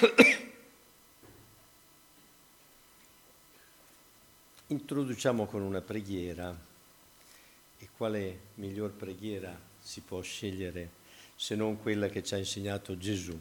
Introduciamo con una preghiera, e quale miglior preghiera si può scegliere se non quella che ci ha insegnato Gesù.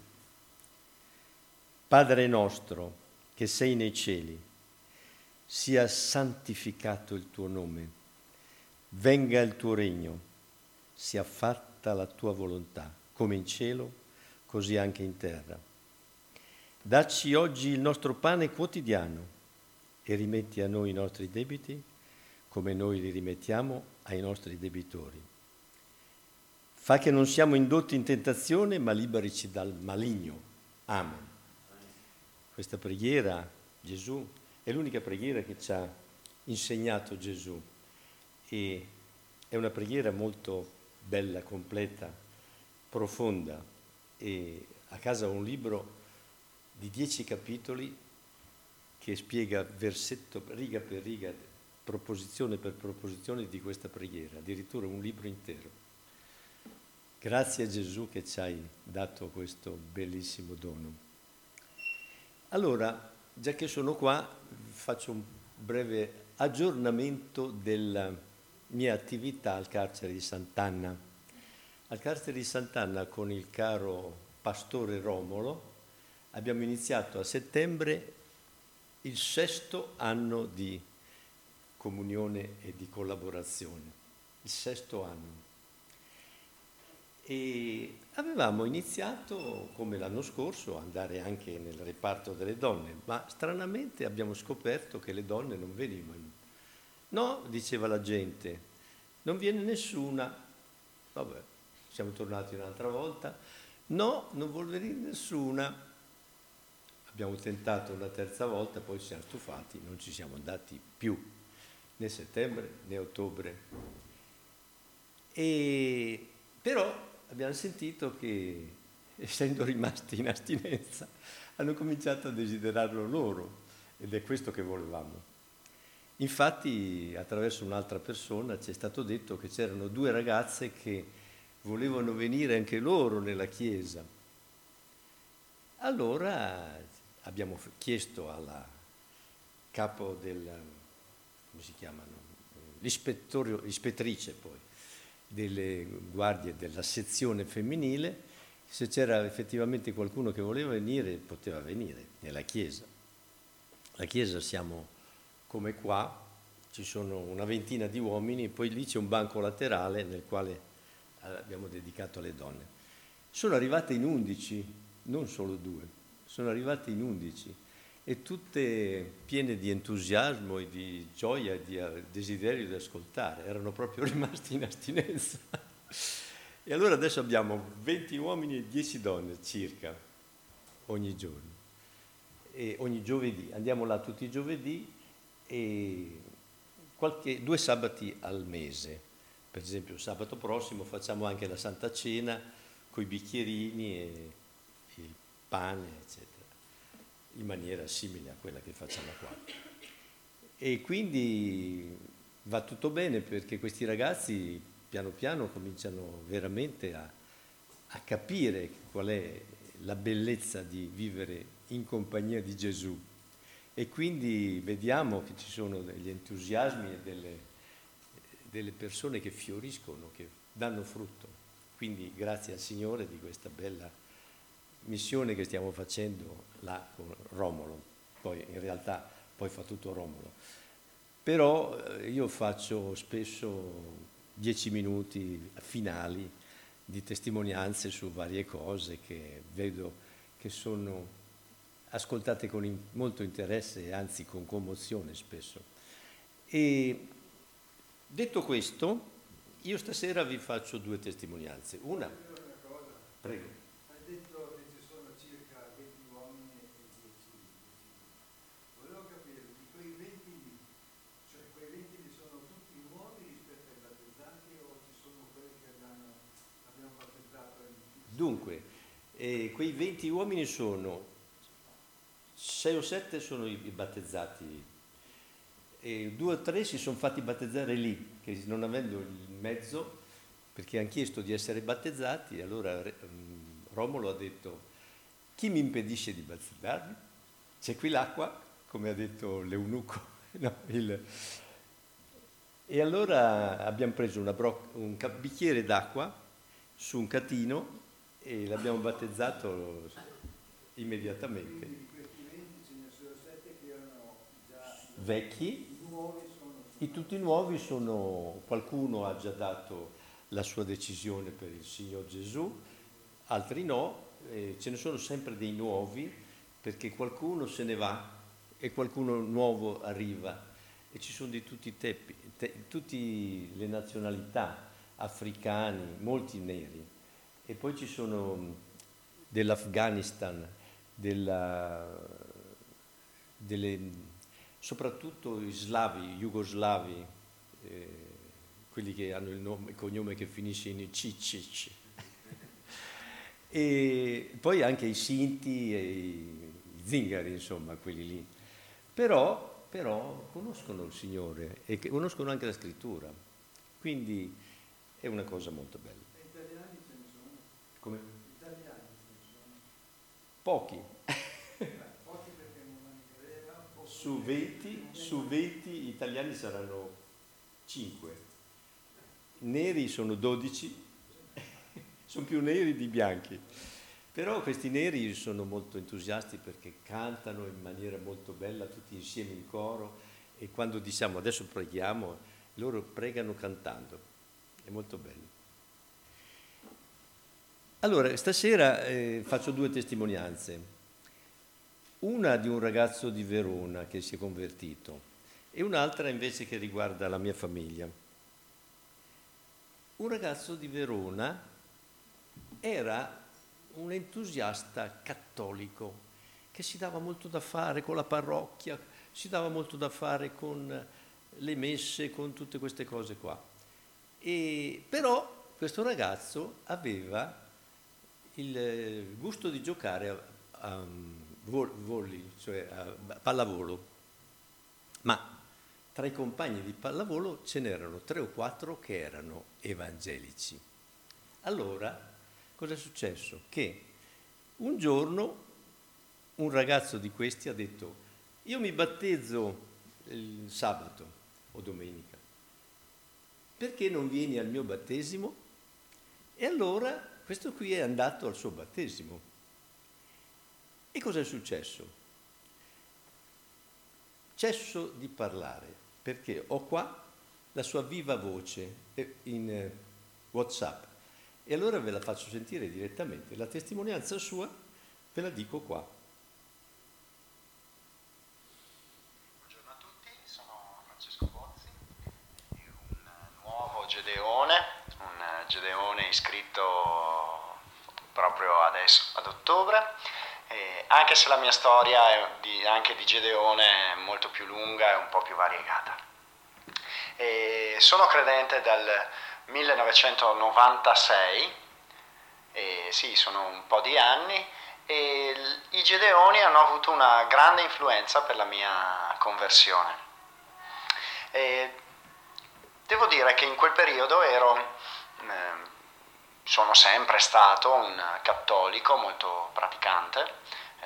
Padre nostro che sei nei cieli, sia santificato il tuo nome, venga il tuo regno, sia fatta la tua volontà, come in cielo, così anche in terra. Dacci oggi il nostro pane quotidiano e rimetti a noi i nostri debiti, come noi li rimettiamo ai nostri debitori. Fa che non siamo indotti in tentazione, ma liberici dal maligno. Amen. Questa preghiera, Gesù, è l'unica preghiera che ci ha insegnato Gesù, e è una preghiera molto bella, completa, profonda, e a casa ho un libro di 10 capitoli che spiega versetto, riga per riga, proposizione per proposizione di questa preghiera, addirittura un libro intero. Grazie a Gesù che ci hai dato questo bellissimo dono. Allora, già che sono qua, faccio un breve aggiornamento della mia attività al carcere di Sant'Anna. Al carcere di Sant'Anna con il caro pastore Romolo abbiamo iniziato a settembre il 6° anno di comunione e di collaborazione, il 6° anno. E avevamo iniziato, come l'anno scorso, ad andare anche nel reparto delle donne, ma stranamente abbiamo scoperto che le donne non venivano. No, diceva la gente, non viene nessuna. Vabbè, siamo tornati un'altra volta. No, non vuol venire nessuna. Abbiamo tentato una terza volta, poi ci siamo stufati, non ci siamo andati più, né settembre né ottobre. E però abbiamo sentito che, essendo rimasti in astinenza, hanno cominciato a desiderarlo loro, ed è questo che volevamo. Infatti, attraverso un'altra persona ci è stato detto che c'erano 2 ragazze che volevano venire anche loro nella chiesa. Allora abbiamo chiesto alla capo del, come si chiamano, l'ispettrice poi, delle guardie della sezione femminile, se c'era effettivamente qualcuno che voleva venire, poteva venire nella chiesa. La chiesa siamo come qua, ci sono una ventina di uomini, poi lì c'è un banco laterale nel quale abbiamo dedicato alle donne. Sono arrivate in 11, non solo 2, sono arrivate in 11 e tutte piene di entusiasmo e di gioia e di desiderio di ascoltare, erano proprio rimasti in astinenza. E allora adesso abbiamo 20 uomini e 10 donne circa ogni giorno, e ogni giovedì, andiamo là tutti i giovedì e 2 sabati al mese. Per esempio sabato prossimo facciamo anche la Santa Cena coi bicchierini e il pane, eccetera, in maniera simile a quella che facciamo qua. E quindi va tutto bene, perché questi ragazzi piano piano cominciano veramente a capire qual è la bellezza di vivere in compagnia di Gesù, e quindi vediamo che ci sono degli entusiasmi e delle persone che fioriscono, che danno frutto. Quindi grazie al Signore di questa bella missione che stiamo facendo là con Romolo. Poi in realtà poi fa tutto Romolo. Però io faccio spesso 10 minuti finali di testimonianze su varie cose che vedo che sono ascoltate con molto interesse e anzi con commozione spesso. E detto questo, io stasera vi faccio 2 testimonianze. Una, prego. Hai detto che ci sono circa 20 uomini e 10 donne. Volevo capire, di quei 20 lì, cioè quei 20 lì sono tutti nuovi rispetto ai battezzati, o ci sono quelli che abbiamo battezzato all'inizio? Dunque, quei 20 uomini sono 6 o 7 sono i battezzati, e 2 o 3 si sono fatti battezzare lì, che non avendo il mezzo, perché hanno chiesto di essere battezzati, allora Romolo ha detto chi mi impedisce di battezzarvi? C'è qui l'acqua, come ha detto l'eunuco. No, E allora abbiamo preso un bicchiere d'acqua su un catino e l'abbiamo battezzato immediatamente. Quindi di questi 20 ce ne sono 7 che erano già Vecchi, i nuovi e tutti nuovi qualcuno ha già dato la sua decisione per il Signor Gesù, altri no, ce ne sono sempre dei nuovi perché qualcuno se ne va e qualcuno nuovo arriva e ci sono di tutti i tutte le nazionalità, africani, molti neri e poi ci sono dell'Afghanistan, soprattutto i slavi, jugoslavi, quelli che hanno il cognome che finisce in Cicic. E poi anche i Sinti e i Zingari, insomma, quelli lì. Però conoscono il Signore e conoscono anche la Scrittura. Quindi è una cosa molto bella. E italiani ce ne sono? Come? Italiani ce ne sono? Pochi. Pochi perché non ne credeva. Su 20 italiani saranno 5. Neri sono 12. Sono più neri di bianchi. Però questi neri sono molto entusiasti perché cantano in maniera molto bella, tutti insieme in coro, e quando diciamo adesso preghiamo, loro pregano cantando. È molto bello. Allora, stasera faccio 2 testimonianze. Una di un ragazzo di Verona che si è convertito e un'altra invece che riguarda la mia famiglia. Un ragazzo di Verona era un entusiasta cattolico che si dava molto da fare con la parrocchia, si dava molto da fare con le messe, con tutte queste cose qua. Però questo ragazzo aveva il gusto di giocare a volley, cioè a pallavolo, ma tra i compagni di pallavolo ce n'erano 3 o 4 che erano evangelici. Allora, cosa è successo? Che un giorno un ragazzo di questi ha detto: io mi battezzo il sabato o domenica, perché non vieni al mio battesimo? E allora questo qui è andato al suo battesimo. E cosa è successo? Cesso di parlare, perché ho qua la sua viva voce in WhatsApp. E allora ve la faccio sentire direttamente, la testimonianza sua ve la dico qua. Buongiorno a tutti, sono Francesco Bozzi, un nuovo Gedeone iscritto proprio adesso ad ottobre, anche se la mia storia anche di Gedeone è molto più lunga e un po' più variegata. Sono credente dal 1996, sì, sono un po' di anni, e i Gedeoni hanno avuto una grande influenza per la mia conversione. Devo dire che in quel periodo sono sempre stato un cattolico molto praticante,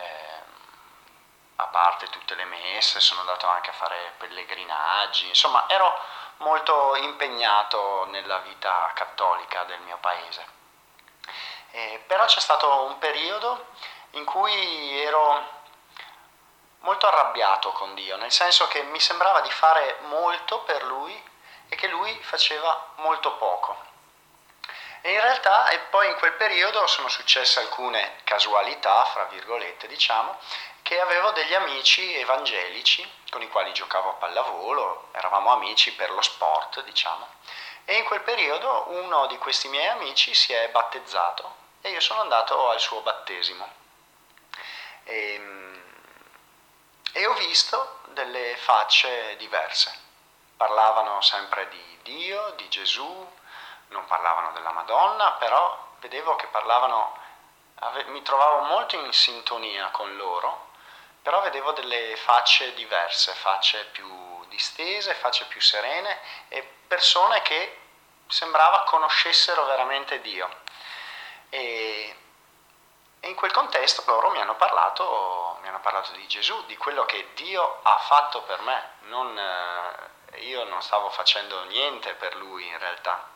a parte tutte le messe, sono andato anche a fare pellegrinaggi, insomma ero molto impegnato nella vita cattolica del mio paese. Però c'è stato un periodo in cui ero molto arrabbiato con Dio, nel senso che mi sembrava di fare molto per Lui e che Lui faceva molto poco. E in realtà, e poi in quel periodo sono successe alcune casualità, fra virgolette diciamo, che avevo degli amici evangelici con i quali giocavo a pallavolo, eravamo amici per lo sport, diciamo, e in quel periodo uno di questi miei amici si è battezzato e io sono andato al suo battesimo. E ho visto delle facce diverse, parlavano sempre di Dio, di Gesù, non parlavano della Madonna, però vedevo che mi trovavo molto in sintonia con loro, però vedevo delle facce diverse, facce più distese, facce più serene e persone che sembrava conoscessero veramente Dio. E in quel contesto loro mi hanno parlato di Gesù, di quello che Dio ha fatto per me. Io non stavo facendo niente per lui in realtà.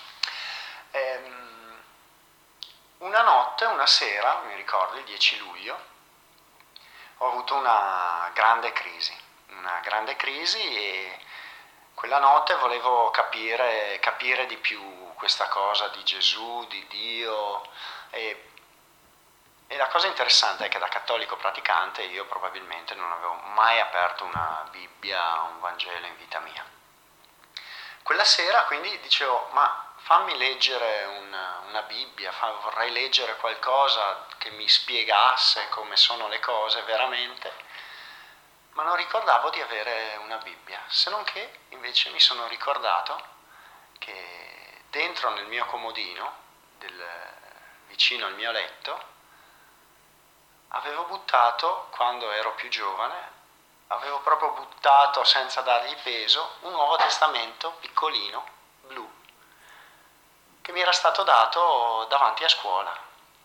Una sera, mi ricordo, il 10 luglio, ho avuto una grande crisi e quella notte volevo capire di più questa cosa di Gesù, di Dio, e la cosa interessante è che da cattolico praticante io probabilmente non avevo mai aperto una Bibbia, un Vangelo in vita mia. Quella sera quindi dicevo, ma fammi leggere una Bibbia, vorrei leggere qualcosa che mi spiegasse come sono le cose veramente, ma non ricordavo di avere una Bibbia, se non che invece mi sono ricordato che dentro nel mio comodino, vicino al mio letto, avevo buttato, quando ero più giovane, avevo proprio buttato senza dargli peso un Nuovo Testamento piccolino, blu, che mi era stato dato davanti a scuola.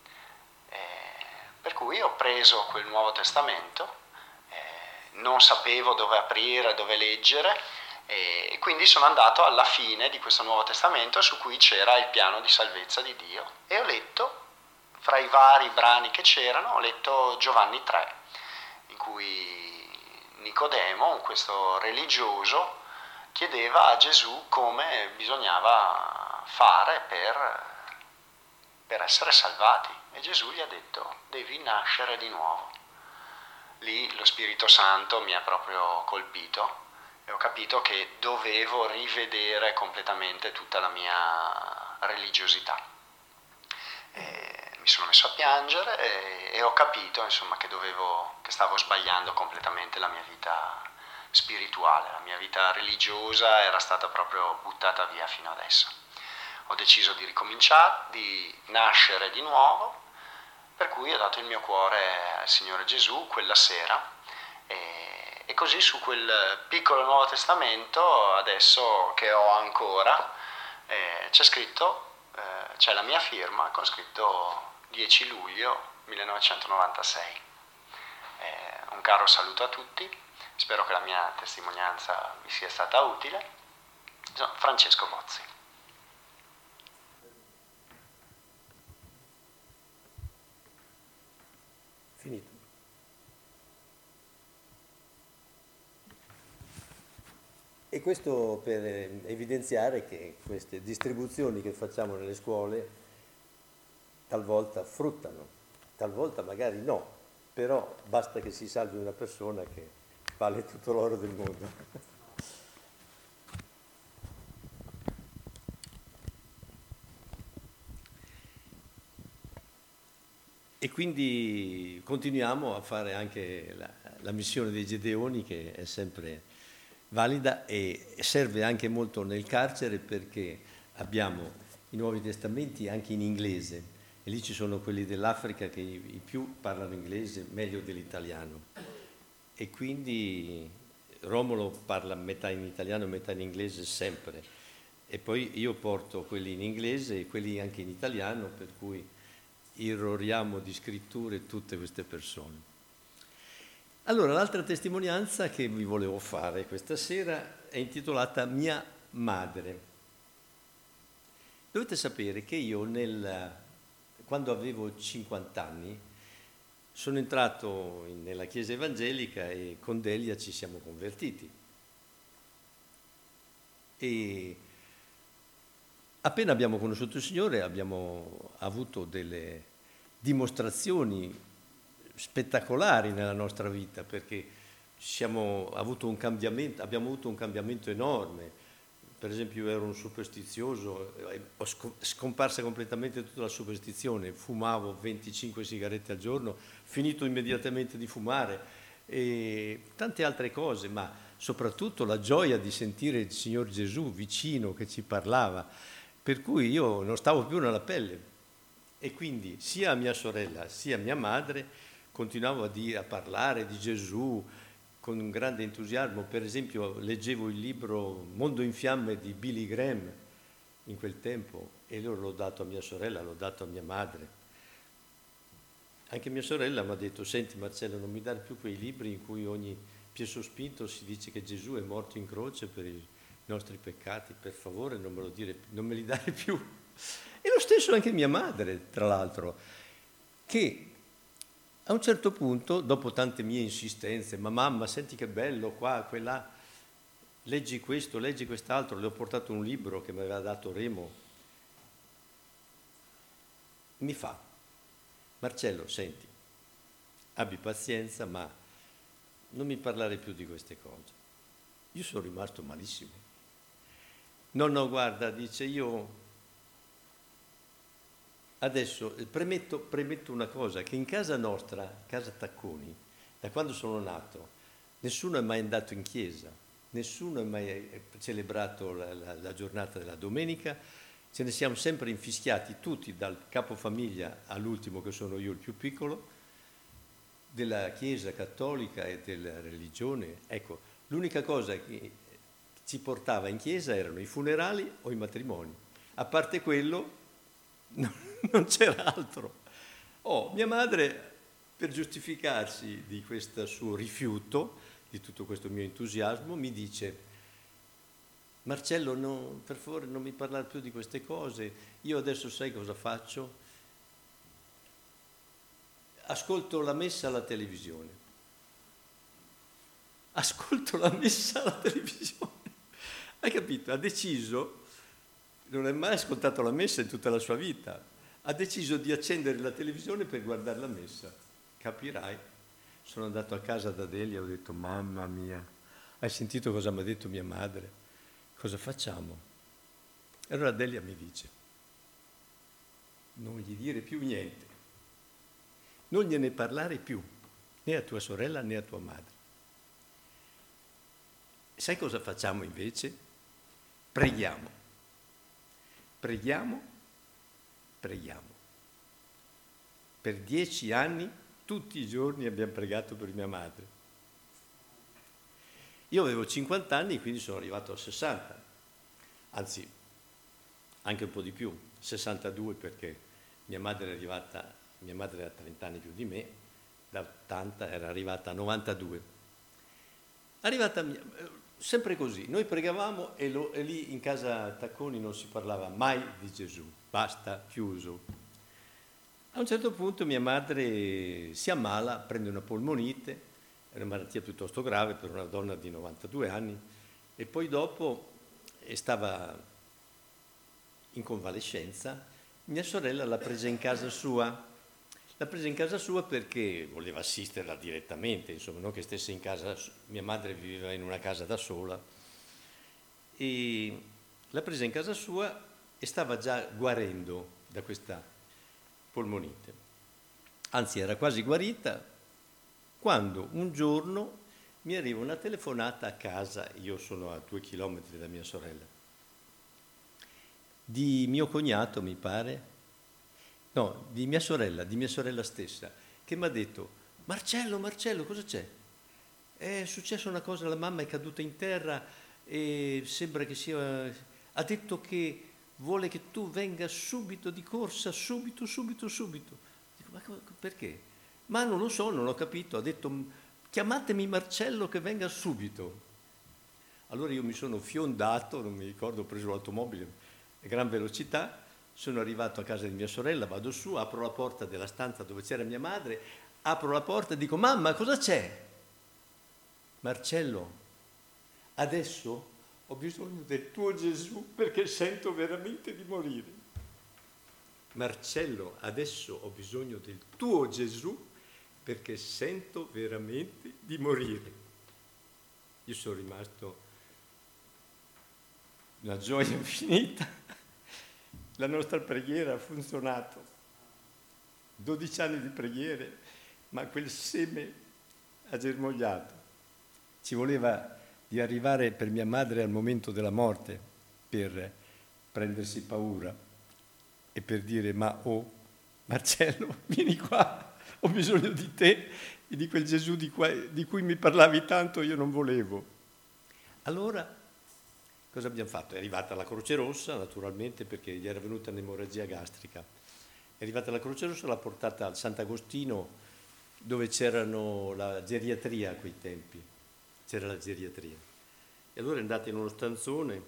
Per cui ho preso quel Nuovo Testamento, non sapevo dove aprire, dove leggere, e quindi sono andato alla fine di questo Nuovo Testamento su cui c'era il piano di salvezza di Dio e ho letto, fra i vari brani che c'erano, ho letto Giovanni 3, in cui Nicodemo, questo religioso, chiedeva a Gesù come bisognava fare per essere salvati, e Gesù gli ha detto: devi nascere di nuovo. Lì lo Spirito Santo mi ha proprio colpito e ho capito che dovevo rivedere completamente tutta la mia religiosità. Mi sono messo a piangere e ho capito, insomma, che stavo sbagliando completamente la mia vita spirituale, la mia vita religiosa era stata proprio buttata via fino adesso. Ho deciso di ricominciare, di nascere di nuovo, per cui ho dato il mio cuore al Signore Gesù quella sera e così su quel piccolo Nuovo Testamento, adesso che ho ancora, c'è scritto, c'è la mia firma con scritto 10 luglio 1996. Un caro saluto a tutti, spero che la mia testimonianza vi sia stata utile. Sono Francesco Bozzi. Finito. E questo per evidenziare che queste distribuzioni che facciamo nelle scuole talvolta fruttano, talvolta magari no, però basta che si salvi una persona che vale tutto l'oro del mondo. E quindi continuiamo a fare anche la missione dei Gedeoni, che è sempre valida e serve anche molto nel carcere, perché abbiamo i Nuovi Testamenti anche in inglese e lì ci sono quelli dell'Africa che i più parlano inglese meglio dell'italiano e quindi Romolo parla metà in italiano e metà in inglese sempre, e poi io porto quelli in inglese e quelli anche in italiano, per cui irroriamo di scritture tutte queste persone. Allora, l'altra testimonianza che vi volevo fare questa sera è intitolata Mia madre. Dovete sapere che io quando avevo 50 anni sono entrato nella Chiesa evangelica e con Delia ci siamo convertiti. E appena abbiamo conosciuto il Signore abbiamo avuto delle dimostrazioni spettacolari nella nostra vita, perché abbiamo avuto un cambiamento enorme. Per esempio, io ero un superstizioso, ho scomparsa completamente tutta la superstizione, fumavo 25 sigarette al giorno, finito immediatamente di fumare e tante altre cose, ma soprattutto la gioia di sentire il Signor Gesù vicino che ci parlava, per cui io non stavo più nella pelle. E quindi sia a mia sorella sia a mia madre continuavo a parlare di Gesù con un grande entusiasmo. Per esempio leggevo il libro Mondo in fiamme di Billy Graham in quel tempo e l'ho dato a mia sorella, l'ho dato a mia madre. anche mia sorella mi ha detto: senti Marcello, non mi dare più quei libri in cui ogni piè sospinto si dice che Gesù è morto in croce per i nostri peccati, per favore non me li dare più. E lo stesso anche mia madre, tra l'altro, che a un certo punto, dopo tante mie insistenze, ma mamma, senti che bello qua, quella, leggi questo, leggi quest'altro, le ho portato un libro che mi aveva dato Remo, mi fa: Marcello, senti, abbi pazienza, ma non mi parlare più di queste cose. Io sono rimasto malissimo. No, guarda, dice, io adesso premetto una cosa, che in casa nostra, casa Tacconi, da quando sono nato, nessuno è mai andato in chiesa, nessuno è mai celebrato la giornata della domenica, ce ne siamo sempre infischiati tutti, dal capofamiglia all'ultimo che sono io il più piccolo, della Chiesa cattolica e della religione. Ecco, l'unica cosa che ci portava in chiesa erano i funerali o i matrimoni. A parte quello, non c'era altro. Mia madre, per giustificarsi di questo suo rifiuto, di tutto questo mio entusiasmo, mi dice: Marcello, no, per favore non mi parlare più di queste cose, io adesso sai cosa faccio? Ascolto la messa alla televisione. Ascolto la messa alla televisione. Hai capito? Ha deciso, non ha mai ascoltato la messa in tutta la sua vita, ha deciso di accendere la televisione per guardare la messa. Capirai? Sono andato a casa da Delia e ho detto: mamma mia, hai sentito cosa mi ha detto mia madre? Cosa facciamo? E allora Delia mi dice: non gli dire più niente, non gliene parlare più, né a tua sorella né a tua madre. Sai cosa facciamo invece? Preghiamo. Preghiamo. Per 10 anni, tutti i giorni abbiamo pregato per mia madre. Io avevo 50 anni, quindi sono arrivato a 60, anzi anche un po' di più, 62, perché mia madre ha 30 anni più di me, da 80 era arrivata a 92. Sempre così, noi pregavamo e lì in casa Tacconi non si parlava mai di Gesù, basta, chiuso. A un certo punto mia madre si ammala, prende una polmonite, è una malattia piuttosto grave per una donna di 92 anni, e poi dopo stava in convalescenza. Mia sorella l'ha presa in casa sua. L'ha presa in casa sua perché voleva assisterla direttamente, insomma, non che stesse in casa. Mia madre viveva in una casa da sola. E l'ha presa in casa sua e stava già guarendo da questa polmonite. Anzi, era quasi guarita, quando un giorno mi arriva una telefonata a casa, io sono a 2 chilometri da mia sorella, di mio cognato, mi pare, no, di mia sorella stessa, che mi ha detto: Marcello, cosa c'è? È successa una cosa, la mamma è caduta in terra e sembra che sia... Ha detto che vuole che tu venga subito di corsa, subito. Dico: ma perché? Ma non lo so, non ho capito. Ha detto: chiamatemi Marcello che venga subito. Allora io mi sono fiondato, non mi ricordo, ho preso l'automobile a gran velocità, sono arrivato a casa di mia sorella, vado su, apro la porta della stanza dove c'era mia madre, apro la porta e dico: mamma, cosa c'è? Marcello, adesso ho bisogno del tuo Gesù perché sento veramente di morire. Marcello, adesso ho bisogno del tuo Gesù perché sento veramente di morire. Io sono rimasto una gioia infinita. La nostra preghiera ha funzionato. 12 anni di preghiere, ma quel seme ha germogliato. Ci voleva di arrivare per mia madre al momento della morte, per prendersi paura e per dire: ma Marcello, vieni qua, ho bisogno di te e di quel Gesù di cui mi parlavi tanto, io non volevo. Allora, cosa abbiamo fatto? È arrivata la Croce Rossa, naturalmente, perché gli era venuta un'emorragia gastrica. È arrivata la Croce Rossa, l'ha portata al Sant'Agostino, dove c'erano la geriatria a quei tempi. C'era la geriatria. E allora è andata in uno stanzone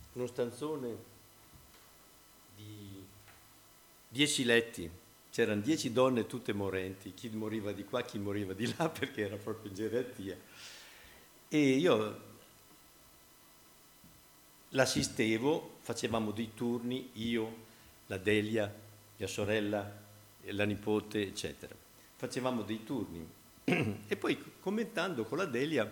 di 10 letti. C'erano 10 donne tutte morenti, chi moriva di qua, chi moriva di là, perché era proprio in geriatria. E io l'assistevo, facevamo dei turni, io, la Delia, mia sorella, la nipote, eccetera. Facevamo dei turni. E poi commentando con la Delia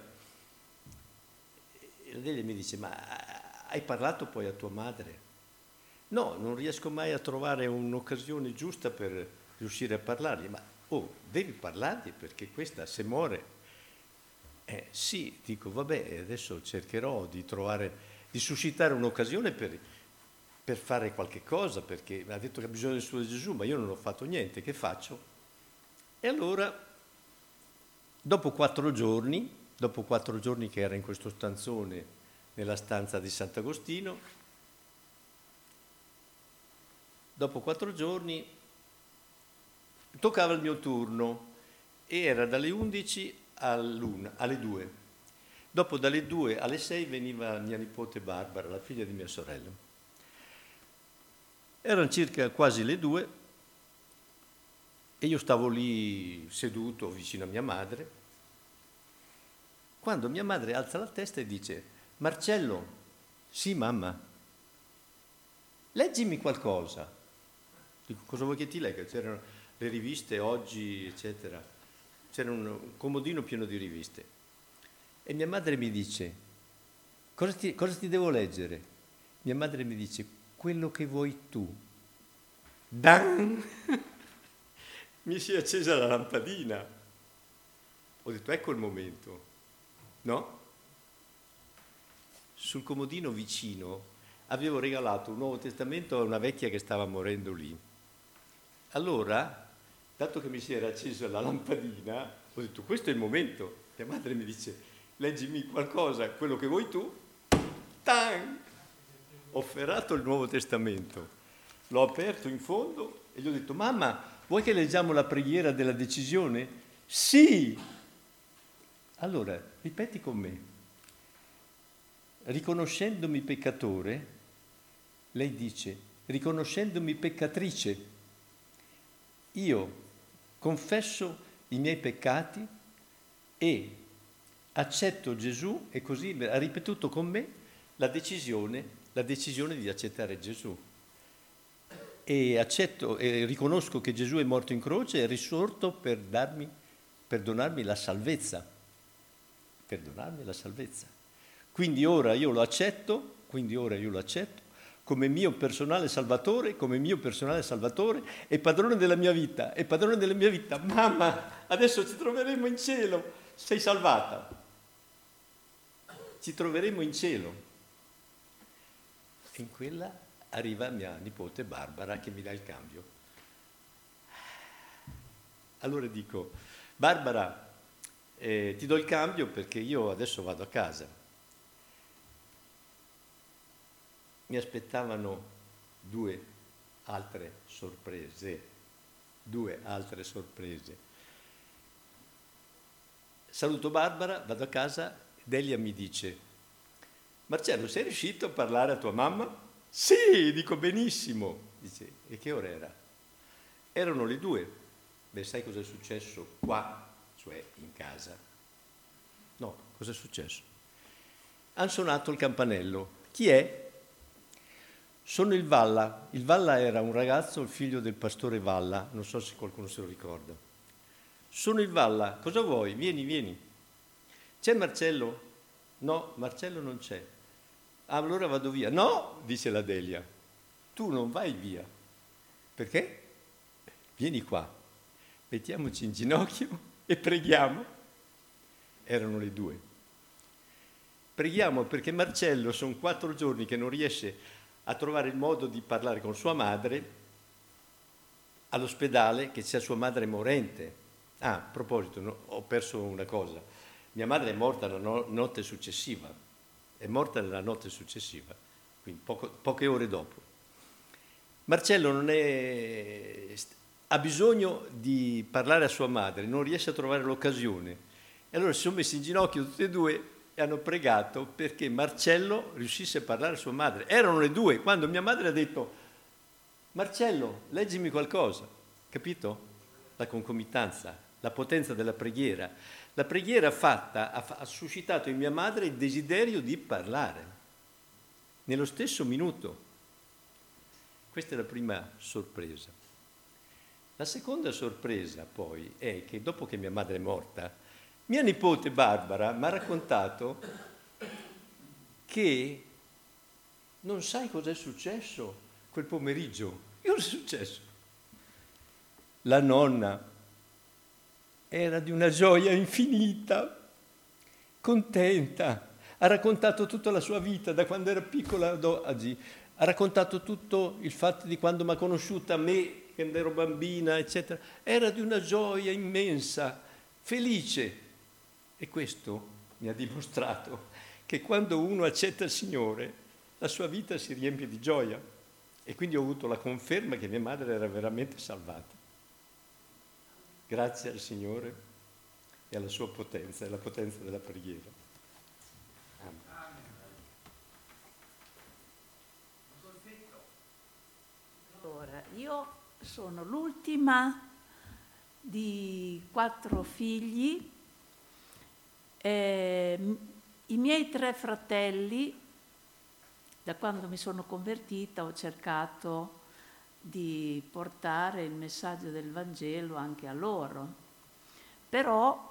mi dice: ma hai parlato poi a tua madre? No, non riesco mai a trovare un'occasione giusta per riuscire a parlargli. Ma devi parlargli, perché questa se muore. Sì, dico, vabbè, adesso cercherò di suscitare un'occasione per fare qualche cosa, perché mi ha detto che ha bisogno del suo Gesù, ma io non ho fatto niente, che faccio? E allora, dopo 4 giorni che era in questo stanzone nella stanza di Sant'Agostino, dopo 4 giorni toccava il mio turno e era dalle 11 alle 2. Dopo dalle 2 alle 6 veniva mia nipote Barbara, la figlia di mia sorella. Erano circa quasi le 2 e io stavo lì seduto vicino a mia madre, quando mia madre alza la testa e dice: Marcello, sì mamma, leggimi qualcosa. Dico, cosa vuoi che ti legga? C'erano le riviste Oggi, eccetera. C'era un comodino pieno di riviste. E mia madre mi dice: cosa ti devo leggere? Mia madre mi dice: quello che vuoi tu. Dan! Mi si è accesa la lampadina. Ho detto, ecco il momento. No? Sul comodino vicino avevo regalato un Nuovo Testamento a una vecchia che stava morendo lì. Allora, dato che mi si era accesa la lampadina, ho detto, questo è il momento. Mia madre mi dice: leggimi qualcosa, quello che vuoi tu. Tan! Ho ferrato il Nuovo Testamento, l'ho aperto in fondo e gli ho detto: mamma, vuoi che leggiamo la preghiera della decisione? Sì! Allora, ripeti con me. Riconoscendomi peccatore, lei dice, riconoscendomi peccatrice, io confesso i miei peccati e accetto Gesù, e così ha ripetuto con me la decisione di accettare Gesù. E accetto e riconosco che Gesù è morto in croce e è risorto per donarmi la salvezza. Per donarmi la salvezza. Quindi ora io lo accetto come mio personale salvatore e padrone della mia vita. E padrone della mia vita, mamma, adesso ci troveremo in cielo, sei salvata. Ci troveremo in cielo. E in quella arriva mia nipote Barbara che mi dà il cambio. Allora dico: Barbara, ti do il cambio perché io adesso vado a casa. Mi aspettavano 2 altre sorprese. Saluto Barbara, vado a casa, Delia mi dice: Marcello, sei riuscito a parlare a tua mamma? Sì, dico benissimo. Dice: e che ora era? Erano le 2. Beh, sai cosa è successo qua, cioè in casa? No, cosa è successo? Hanno suonato il campanello. Chi è? Sono il Valla. Il Valla era un ragazzo, il figlio del pastore Valla, non so se qualcuno se lo ricorda. Sono il Valla, cosa vuoi? Vieni. C'è Marcello? No, Marcello non c'è. Allora vado via. No, dice la Delia, tu non vai via. Perché? Vieni qua, mettiamoci in ginocchio e preghiamo. Erano le 2. Preghiamo perché Marcello sono 4 giorni che non riesce a trovare il modo di parlare con sua madre all'ospedale, che c'è sua madre morente. Ah, a proposito, no, ho perso una cosa. Mia madre è morta la notte successiva. È morta nella notte successiva, quindi poche ore dopo. Marcello ha bisogno di parlare a sua madre, non riesce a trovare l'occasione. E allora si sono messi in ginocchio tutti e due e hanno pregato perché Marcello riuscisse a parlare a sua madre. Erano le 2 quando mia madre ha detto: Marcello, leggimi qualcosa. Capito? La concomitanza, la potenza della preghiera. La preghiera fatta ha suscitato in mia madre il desiderio di parlare nello stesso minuto. Questa è la prima sorpresa. La seconda sorpresa poi è che dopo che mia madre è morta, mia nipote Barbara mi ha raccontato che non sai cos'è successo quel pomeriggio. Che cosa è successo? La nonna era di una gioia infinita, contenta, ha raccontato tutta la sua vita da quando era piccola ad oggi, ha raccontato tutto il fatto di quando mi ha conosciuta a me, quando ero bambina, eccetera. Era di una gioia immensa, felice. E questo mi ha dimostrato che quando uno accetta il Signore, la sua vita si riempie di gioia. E quindi ho avuto la conferma che mia madre era veramente salvata. Grazie al Signore e alla sua potenza, e alla potenza della preghiera. Amen. Allora, io sono l'ultima di 4 figli. I miei 3 fratelli, da quando mi sono convertita, ho cercato di portare il messaggio del Vangelo anche a loro, però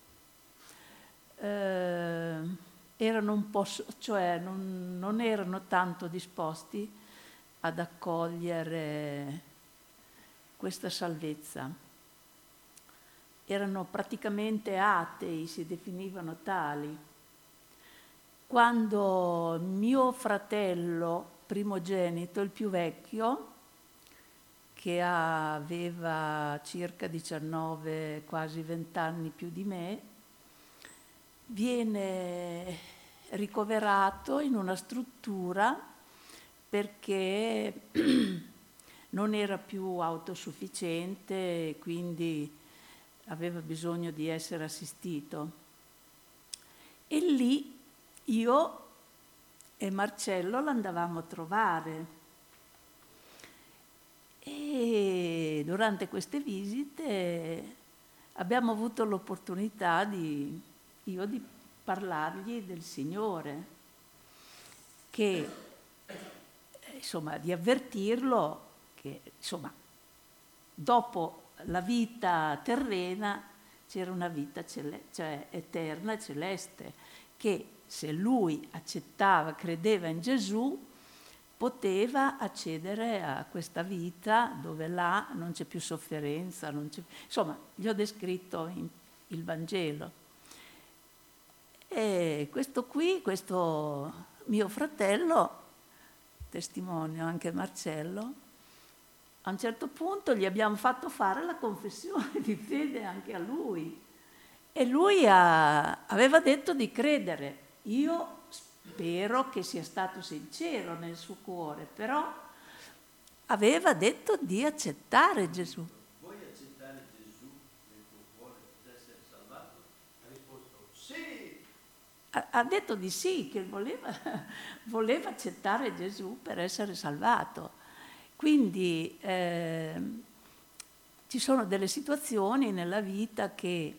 erano un po', cioè non erano tanto disposti ad accogliere questa salvezza. Erano praticamente atei, si definivano tali. Quando mio fratello primogenito, il più vecchio, che aveva circa 19, quasi 20 anni più di me, viene ricoverato in una struttura perché non era più autosufficiente e quindi aveva bisogno di essere assistito. E lì io e Marcello l'andavamo a trovare. E durante queste visite abbiamo avuto l'opportunità di parlargli del Signore, che insomma di avvertirlo che insomma dopo la vita terrena c'era una vita cioè eterna, celeste, che se lui accettava, credeva in Gesù, poteva accedere a questa vita dove là non c'è più sofferenza, insomma, gli ho descritto il Vangelo. E questo mio fratello, testimonio anche Marcello, a un certo punto gli abbiamo fatto fare la confessione di fede anche a lui. E lui aveva detto di credere. Io spero che sia stato sincero nel suo cuore, però aveva detto di accettare Gesù. Vuoi accettare Gesù nel tuo cuore per essere salvato? Ha risposto sì. Ha detto di sì, che voleva accettare Gesù per essere salvato. Quindi ci sono delle situazioni nella vita che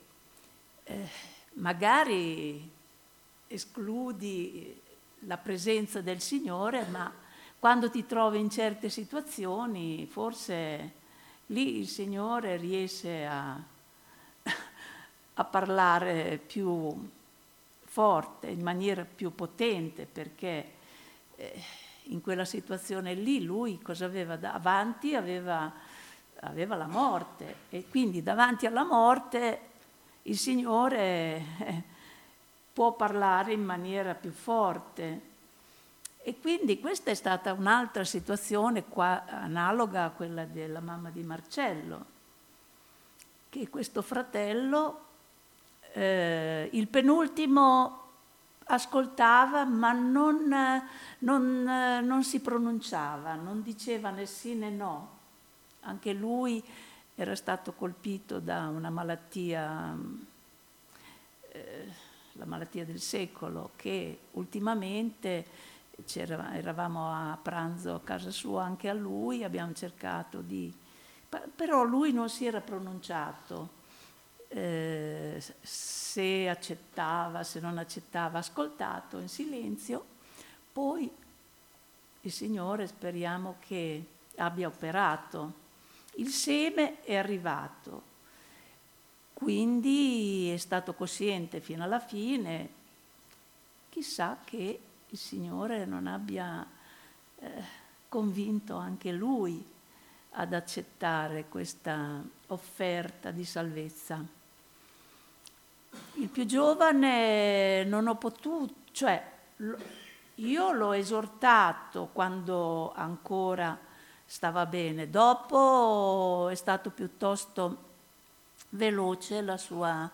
magari escludi la presenza del Signore, ma quando ti trovi in certe situazioni forse lì il Signore riesce a parlare più forte, in maniera più potente, perché in quella situazione lì lui cosa aveva davanti? Aveva la morte, e quindi davanti alla morte il Signore può parlare in maniera più forte. E quindi questa è stata un'altra situazione analoga a quella della mamma di Marcello, che questo fratello, il penultimo, ascoltava, ma non si pronunciava, non diceva né sì né no. Anche lui era stato colpito da una malattia, la malattia del secolo, che ultimamente eravamo a pranzo a casa sua anche a lui, abbiamo cercato di... Però lui non si era pronunciato, se accettava, se non accettava, ascoltato in silenzio. Poi il Signore speriamo che abbia operato. Il seme è arrivato, quindi è stato cosciente fino alla fine. Chissà che il Signore non abbia convinto anche lui ad accettare questa offerta di salvezza. Il più giovane non ho potuto, cioè io l'ho esortato quando ancora stava bene, dopo è stato piuttosto veloce la sua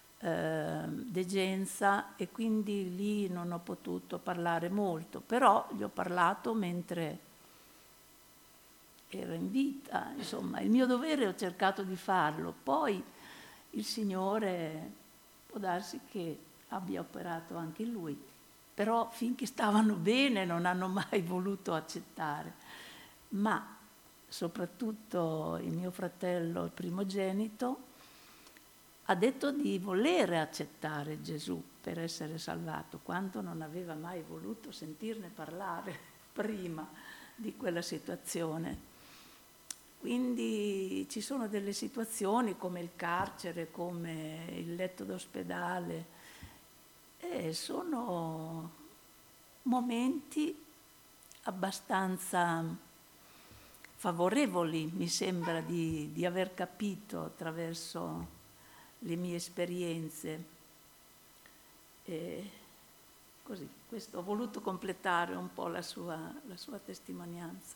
degenza e quindi lì non ho potuto parlare molto, però gli ho parlato mentre era in vita, insomma il mio dovere ho cercato di farlo, poi il Signore può darsi che abbia operato anche lui, però finché stavano bene non hanno mai voluto accettare, ma soprattutto il mio fratello, il primogenito, ha detto di volere accettare Gesù per essere salvato, quando non aveva mai voluto sentirne parlare prima di quella situazione. Quindi ci sono delle situazioni come il carcere, come il letto d'ospedale, e sono momenti abbastanza favorevoli, mi sembra di aver capito attraverso le mie esperienze. E così, questo, ho voluto completare un po' la sua testimonianza.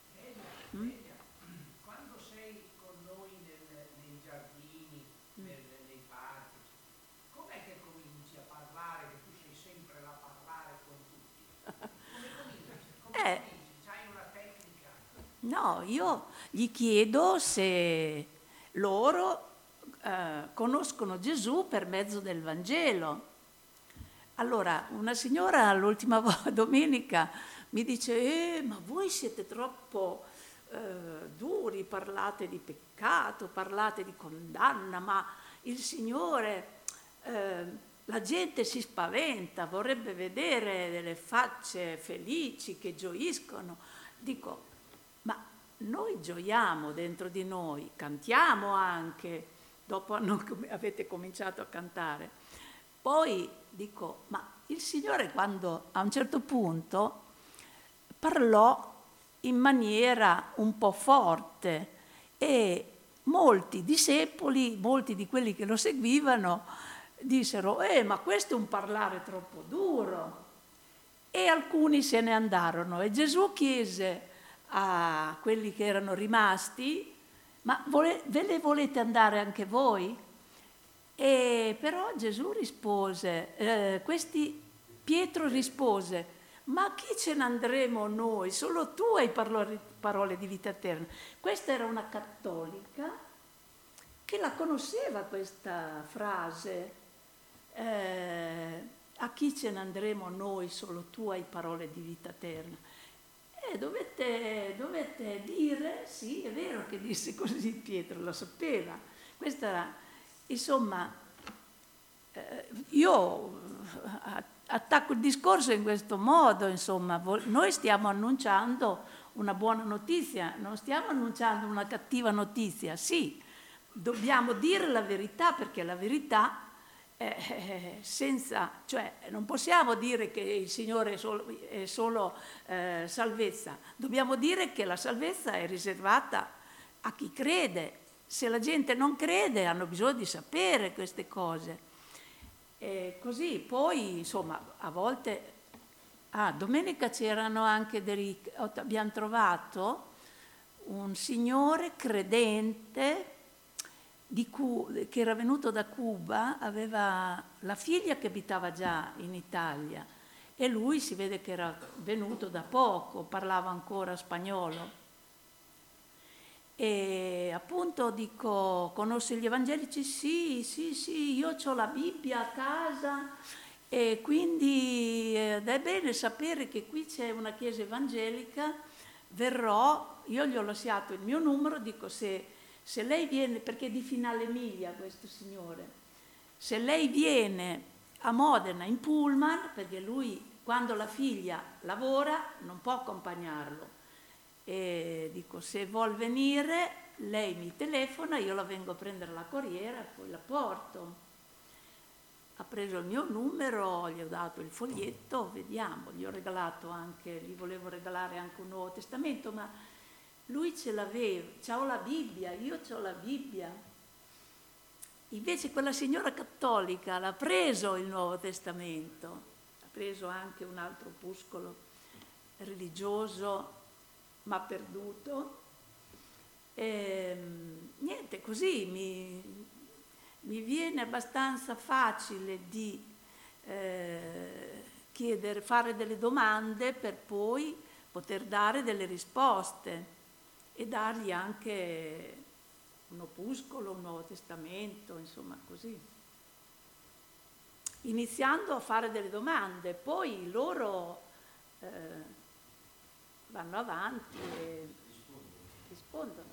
Quando sei con noi nei giardini, nei parchi, com'è che cominci a parlare, che tu sei sempre là a parlare con tutti? Come cominci? C'hai una tecnica? No, io gli chiedo se loro conoscono Gesù per mezzo del Vangelo. Allora, una signora l'ultima domenica mi dice: ma voi siete troppo duri, parlate di peccato, parlate di condanna, ma il Signore, la gente si spaventa, vorrebbe vedere delle facce felici che gioiscono. Dico, ma noi gioiamo dentro di noi, cantiamo anche, dopo avete cominciato a cantare. Poi dico, ma il Signore quando a un certo punto parlò in maniera un po' forte e molti discepoli, molti di quelli che lo seguivano, dissero, ma questo è un parlare troppo duro. E alcuni se ne andarono e Gesù chiese a quelli che erano rimasti, ma ve ne volete andare anche voi? E però Gesù rispose, Pietro rispose, ma chi ce ne andremo noi? Solo tu hai parole di vita eterna. Questa era una cattolica che la conosceva questa frase, a chi ce ne andremo noi? Solo tu hai parole di vita eterna. E dovete dire, sì, è vero che disse così Pietro, lo sapeva. Questa era, insomma, io attacco il discorso in questo modo, insomma, noi stiamo annunciando una buona notizia, non stiamo annunciando una cattiva notizia. Sì, dobbiamo dire la verità, perché la verità cioè non possiamo dire che il Signore è solo salvezza, dobbiamo dire che la salvezza è riservata a chi crede. Se la gente non crede hanno bisogno di sapere queste cose. Così, poi insomma a volte, domenica c'erano anche abbiamo trovato un signore credente che era venuto da Cuba, aveva la figlia che abitava già in Italia e lui si vede che era venuto da poco, parlava ancora spagnolo. E appunto dico, conosci gli evangelici? Sì, io ho la Bibbia a casa e quindi è bene sapere che qui c'è una chiesa evangelica, verrò, io gli ho lasciato il mio numero, dico se lei viene, perché è di Finale Emilia questo signore, se lei viene a Modena in pullman, perché lui quando la figlia lavora non può accompagnarlo, e dico se vuol venire lei mi telefona, io la vengo a prendere alla corriera e poi la porto. Ha preso il mio numero, gli ho dato il foglietto, vediamo, gli volevo regalare anche un Nuovo Testamento, ma lui ce l'aveva, c'ho la Bibbia, io c'ho la Bibbia. Invece quella signora cattolica l'ha preso il Nuovo Testamento, ha preso anche un altro opuscolo religioso, ma perduto. E, niente, così mi viene abbastanza facile di fare delle domande per poi poter dare delle risposte e dargli anche un opuscolo, un Nuovo Testamento, insomma così. Iniziando a fare delle domande, poi loro vanno avanti e rispondono.